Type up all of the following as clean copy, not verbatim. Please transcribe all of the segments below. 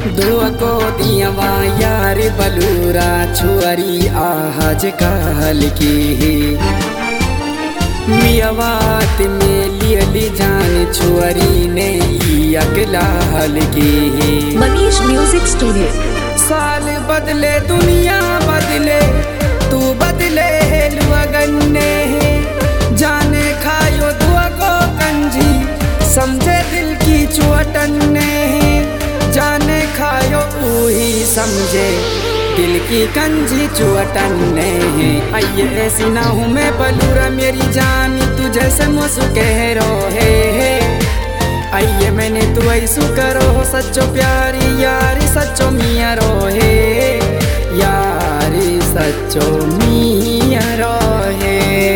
दुआ को दियावा यार बलूरा छुअरी आज काल की मियावात में लियली जान छुअरी ने अगला हल की। Manish music studio. साल बदले दुनिया बदले तू बदले लगने जाने खायो दुआ को कंजी समझे दिल की चुअटने जाने खायो वही समझे दिल की कंजी चुअटने आइए ऐसी ना हूँ मैं बलूरा मेरी जानी तू जैसे मुझसे कह रोहे आइए मैंने तू ऐसू करो सच्चो प्यारी यारी सच्चो मिया रोहे यारी सच्चो मिया रोहे।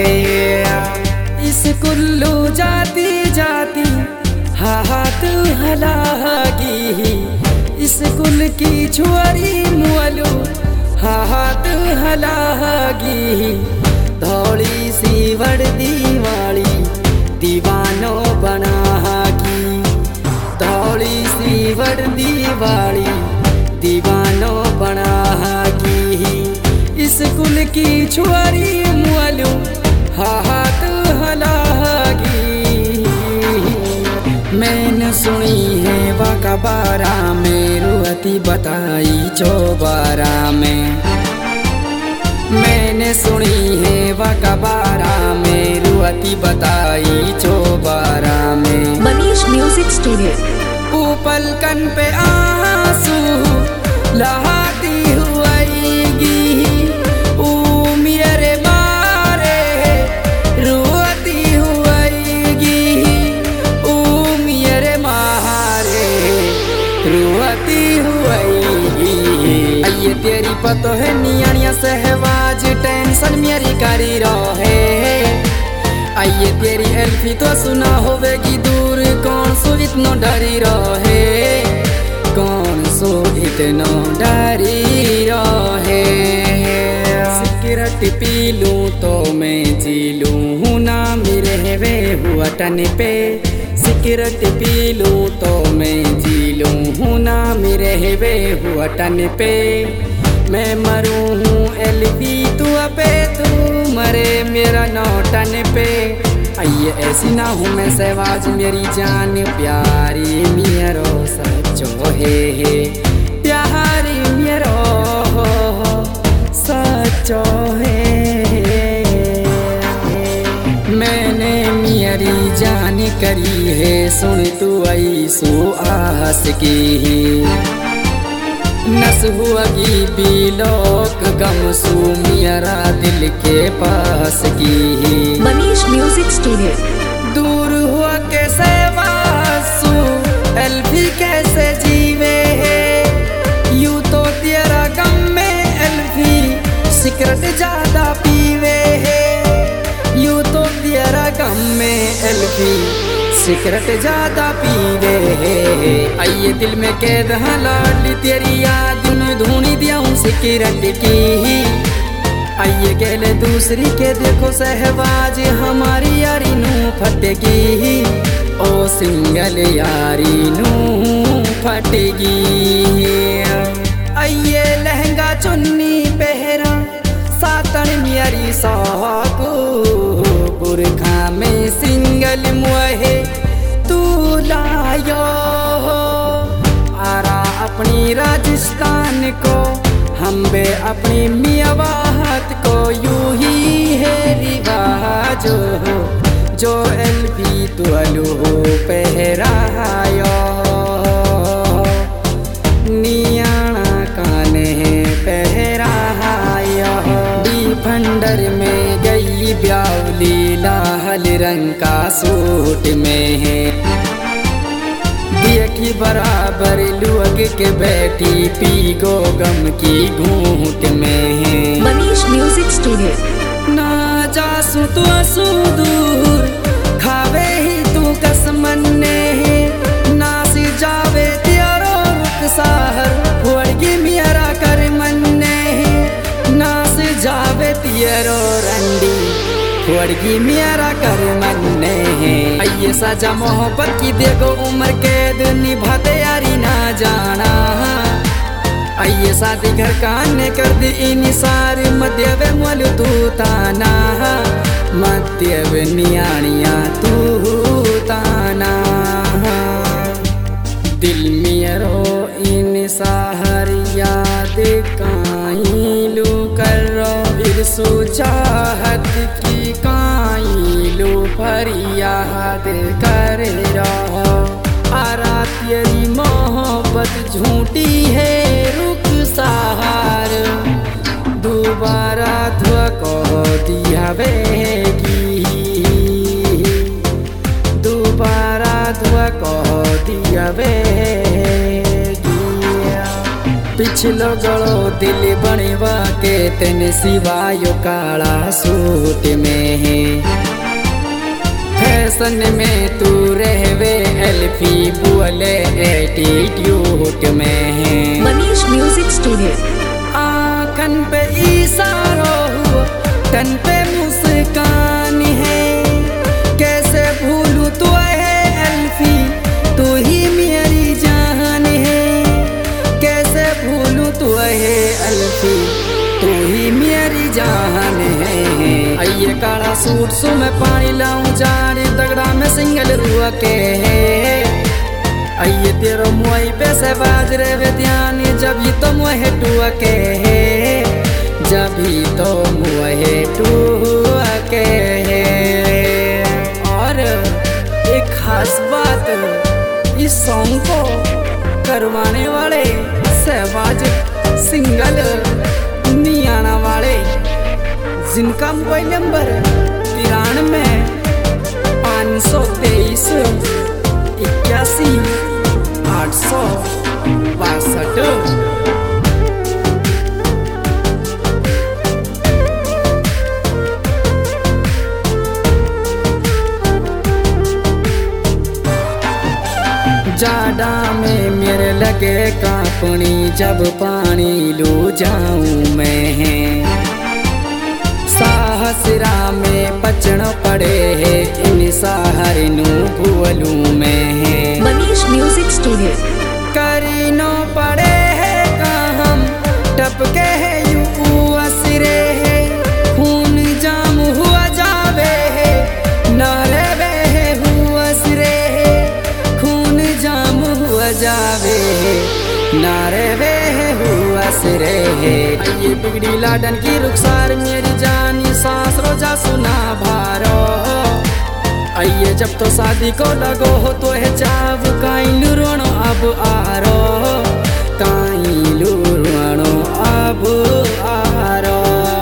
इस कुल्लू जाती जाती हाथ हलागी इस कुल की छुअरी मुअलू हाथ हलागी धौली सी वर्दी वाली दीवानो बनागी धौली सी वर्दी वाली दीवानो बनागी इस कुल की छुअरी मुअलू हाथ हलागी। मैंने सुनी है वाकबारा में रुअती बताई चौबारा में मैंने सुनी है वाकबारा में रुअती बताई चौबारा में। Manish music studio. ऊपर कन पे आंसू लहाती हुएगी मेरे मारे रुअती हुएगी मेरे मारे रुअती हुएगी। ये तेरी पतो है नियानिया सहवाज टेंशन मेरी करी रहे आइए तेरी एल्फी तो सुना होवेगी दूर कौन सो इतना डरी रहे कौन सो इतना डरी रहे। सिगरेट पी लूं तो मैं जी लूं ना मेरे वे हुआ टन पे सिगरेट पी लूं तो मैं जी लूं ना मेरे वे हुआ टन पे मैं मरूं हूँ एल्फी तू पे तू मरे मेरा नौटन पे आइए ऐसी ना हूँ मैं सहवाज मेरी जान प्यारी मेरो सच्चो है प्यारी मेरो सच्चो है। मैंने मेरी जान करी है सुन तू ऐसो आस की नस हुआगी बिलोक गम सू मेरा दिल के पास की। Manish music studio. दूर हुआ कैसे वासू एल्फी कैसे जीवे है यूं तो तेरा गम में एल्फी सिगरेट ज्यादा पीवे है यूं तो तेरा गम में एल्फी सिगरेट ज्यादा पीवे आइए दिल में कैद लाडली तेरी याद में धूनी दिया हूँ सिगरेट की आइए कहले दूसरी के देखो सहवाज हमारी यारी नू फटेगी ओ सिंगल यारी नू फटेगी। आइए लहंगा चुन्नी पहरा सातन मेरी साकू बुरखा में सिंगल मुहे तू लायो आरा अपनी राजस्थान को हम बे अपनी मियावात को यूं ही है रिवाज जो एल्फी तुअलू पहरायो नियाणा काने पहरायो डिफेंडर में गई ब्यावली लाल रंग का सूट में है देखी बराबर लुअग के बैठी पी गो गम की घूंट में है। Manish music studio. ना जासू तू असू दूर खावे ही तू कसमन्ने ना सी जावे तेरो रुख साहर हुड़गी मेरा कर मन्ने ना सी जावे तेरो रंडी हुड़गी मेरा कर मन्ने आइए सजा मोहब्बत की देखो उम्र कैद निभाते यारी ना जाना। शादी घर काने कर दी इनिसार मध्य वे मोल तू ताना मध्य वे नियाणिया तू ताना दिल मेरो इन साहर याद काई लू करो बिरसु चाहत की काई लू फरियाद कर रहो आरा तेरी मोहब्बत झूठी है रुक सहार दोबारा धुआ को दिया वेगी दोबारा धुआ को दिया वेगी पिछलो गड़ो दिल बनवा के तेने सिवायो काला सूट में है फैशन में तू रहवे एल्फी बोले एटीट्यूड में है मनीष म्यूजिक स्टूडियो। आँखन पे इशारो हुआ तन पे मुस्कान है कैसे भूलूं तू है एल्फी तू ही मेरी जान है कैसे भूलूं तू है एल्फी तू ही मेरी जान है आइए काला सूट सु मैं पानी लाऊं जाने तगड़ा में सिंगल रुआ के है आइए तेरो मुआई पे से बाज रे वे ध्यान जब ही तो मुहे टुआ के है जब ही तो मुहे टुआ के है और एक खास बात इस सॉन्ग को करवाने वाले सहवाज सिंगल नियाना वाले जिनका मोबाइल नंबर 93 523 81 862। जाड़ा में मेरे लगे कांपनी जब पानी लू जाऊं मैं साहसरा में पचड़ पड़े है इन सहारनू भूलू में मनीष म्यूजिक स्टूडियो। करीनो पड़े है हम टपके है यू असरे है खून जाम हुआ जावे है नारे वे है हुआ असरे है खून जाम हुआ जावे है नारे वे है हुआ असरे है ये बिगड़ी लाडन की रुखसार मेरी जानी सांस रोजा सुना भारो आइए जब तो शादी को लगो हो तो है चाव काइलू रोनो अब आरो काइलू रोनो अब आरो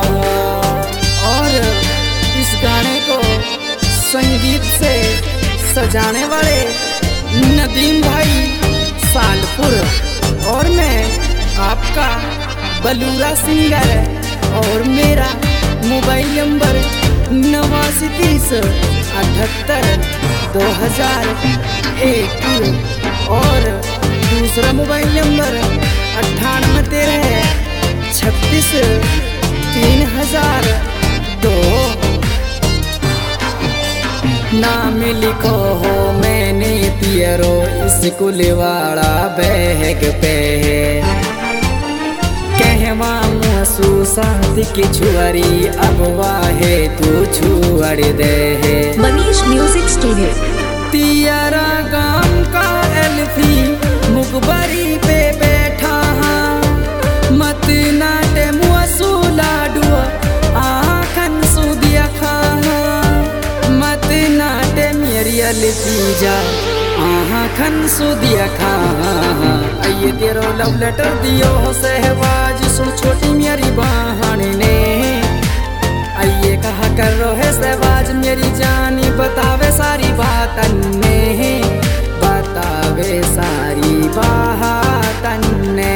और इस गाने को संगीत से सजाने वाले नदीम भाई सालपुर और मैं आपका बलूरा सिंगर और मेरा मोबाइल नंबर 8930 78 2001 और दूसरा मोबाइल नंबर 9813 36 3002। नाम लिखो हो मैंने पियरो स्कूल वाला बैग पे कहवा मुसू शादी की छुआरी अब वाहे तू छुअड़ दे मनीष म्यूजिक स्टूडियो। तियारा गांव का एल्फी मुकबरी पे बैठा मत नाटे मुसू लाडुआ आखन सुदिया खा मत नाटे मेरी एल्फी जा आखन सुदिया खा आइए तेरो लव लेटर दियो हो सहवाज सुन छोटी मेरी बहन ने आइए कहा कर रो है सहवाज मेरी जानी बतावे सारी बातन ने बतावे सारी बातन ने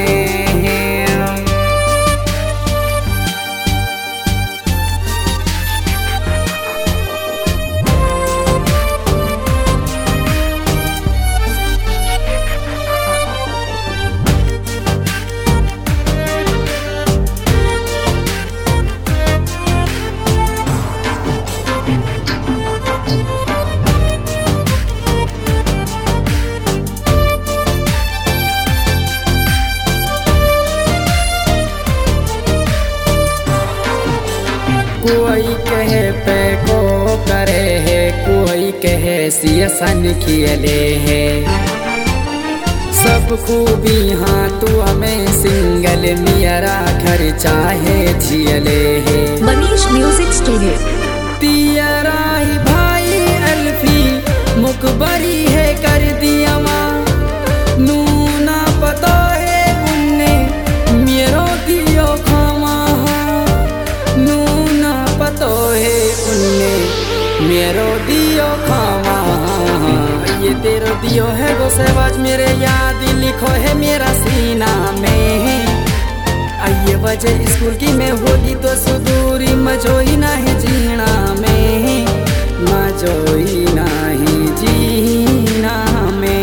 कोई कहे पे को करे है, कोई कहे सियसन खियले है। सब खूबी हाँ तू हमें सिंगल मेरा घर चाहे झियले है। Manish music studio. तियरा ही भाई अल्फी मुकबरी है कर दिया माँ, नूना पता है उनने मेरो दियो खामा, नूना पता है उनने मेरो दियो खामा। ये तेरो दियो है गो सहवाज मेरे याद लिखो है मेरा सीना में। आइए वजह स्कूल की में होगी तो सुदूरी मजोई नहीं जीना में, मजोई नहीं जीना में।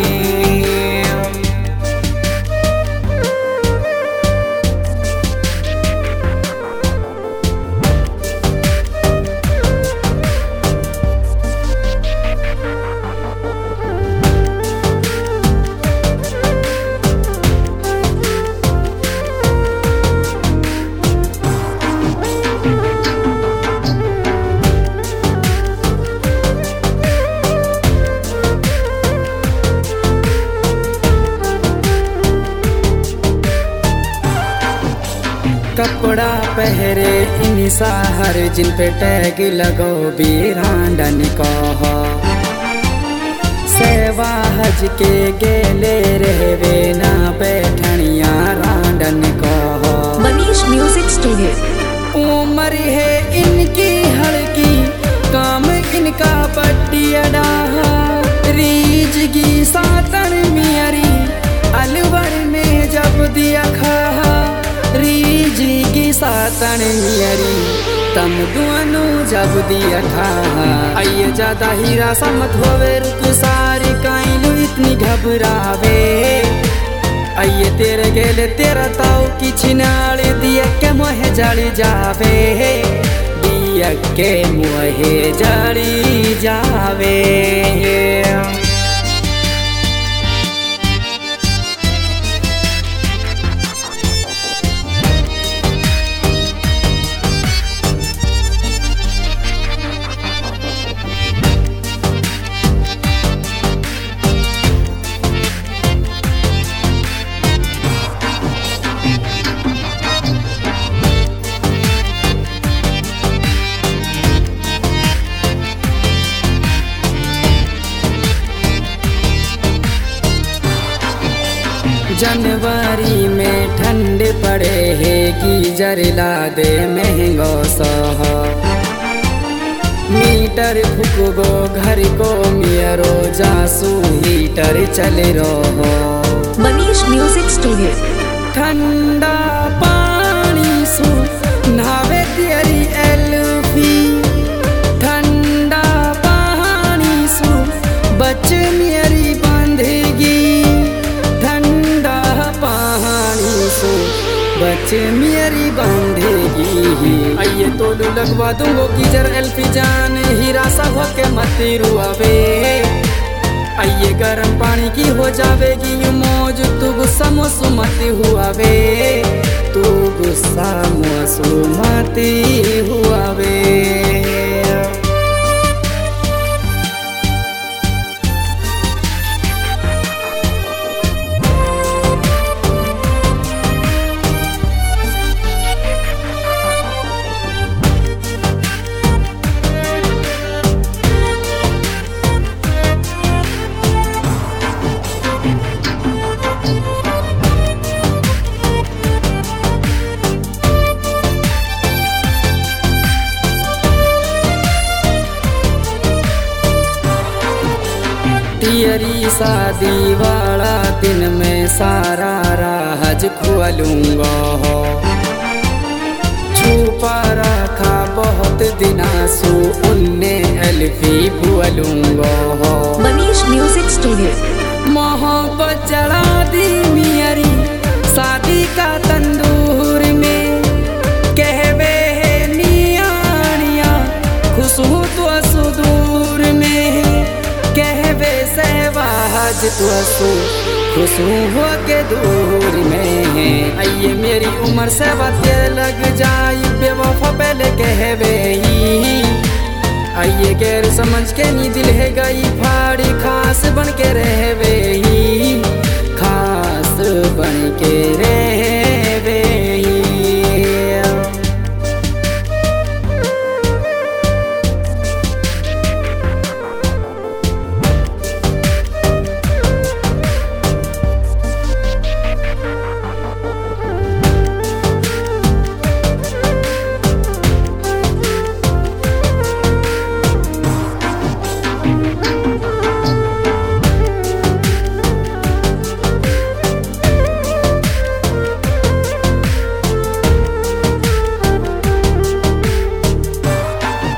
कपड़ा पहरे इंसा हर जिन पे टैग लगो बीरांडन कहो, सेवा हज के गेले रहवे ना बैठनिया रांडन कहो। Manish music studio. उम्र है इनकी हल्की काम इनका पट्टियडा, रीज की सातन मियरी अलवर में जब दिया खा, रीजी की सातन मियरी तम दुआनु जब दिया खा। आइए ज्यादा हीरा समत होवे रुक सारी काइलू इतनी घबरावे, आइए तेरे गेले तेरा ताऊ की छिनाल दिया के मोहे जड़ी जावे, दिया के मोहे जड़ी जावे। जनवरी में ठंड पड़े है गीजर ला दे महंगो सह, मीटर फुकगो घर को मियरो जासू हीटर चल रहो। Manish music studio. ठंडा पानी सु नहावे तेरी एल्फी, ठंडा पानी सु बच मेरी बंधेगी, बच मेरी बंधेगी। आइए तोलू लगवा दूंगो गीजर एल्फी जान हीरा सब के मती रुआवे, आइए गर्म पानी की हो जावेगी मौज तू गुस्सा मोसू मती हुआवे, तू गुस्सा मोसू मती हुआवे। तेरी शादी वाला दिन में सारा राज खुलूंगा हो, छुपा रखा बहुत दिनासू उनने एल्फी भूलूंगा हो। Manish music studio. मोहब्बत जला दी मेरी शादी का तंदूर में, कहवे है नियानिया खुशबू तो सुदूर में, कहवे सहवाज तो खुश हो के दूर में आइए मेरी उम्र से बातें लग जाई बेवफा पहले कहवे आइए गैर समझ के नी दिल है गई फाड़ी खास बन के रह